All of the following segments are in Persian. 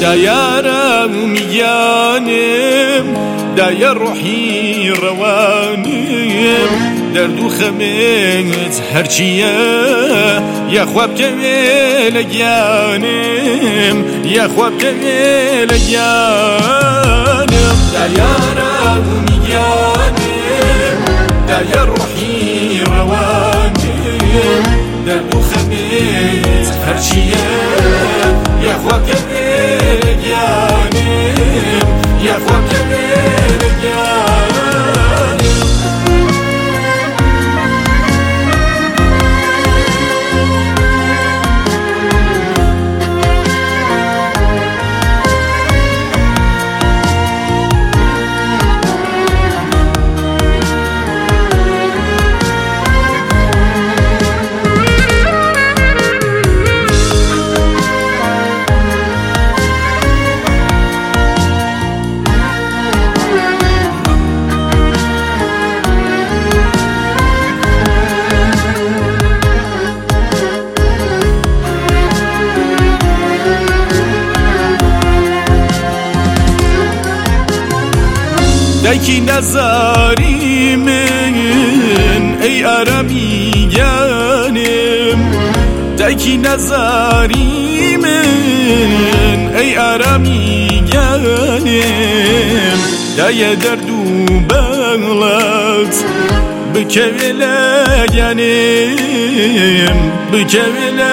دایارم و میانم دای روحی روانم درد و خەمت هەرچیە یەخوا بکەوێ لە گیانم یەخوا بکەوێ لە گیانم دایارم و میانم دای روحی روانم درد و خەمت هەرچیە یەخوا بکەوێ لە گیانم یەخوا بکەوێ لە گیانم دایکی نەزاری من ئەی ئارامی گیانم دایکی نەزاری من ئەی ئارامی گیانم دایە دەرد و بەڵات بکەوێ لە گیانم بکەوێ لە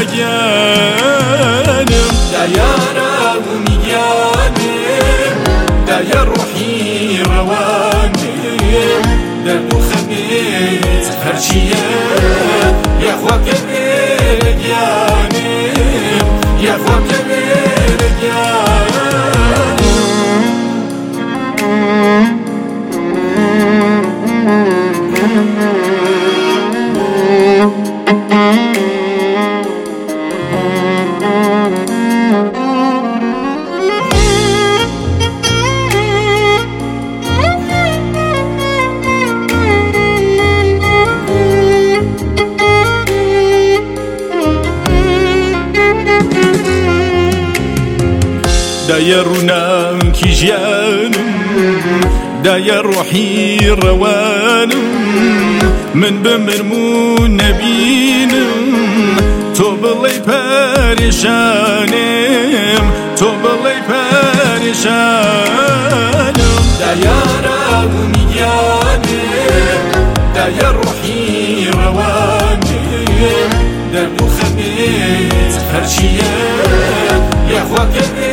گیانم دایارم و میگیانم دایە روحی روانم درد و خەمت هەرچیە یەخوا بکەوێ لە گیانم یەخوا بکەوێ لە دایە ڕووناکی ژیانم دایە ڕۆحی ڕەوانم من بمرم و نەبینم تۆ بڵێ پەرێشانم تۆ بڵێ پەرێشانم دایارم و میگیانم دایە ڕۆحی ڕەوانم دەرد و خەمت هەرچیە یەخوا بکەوێ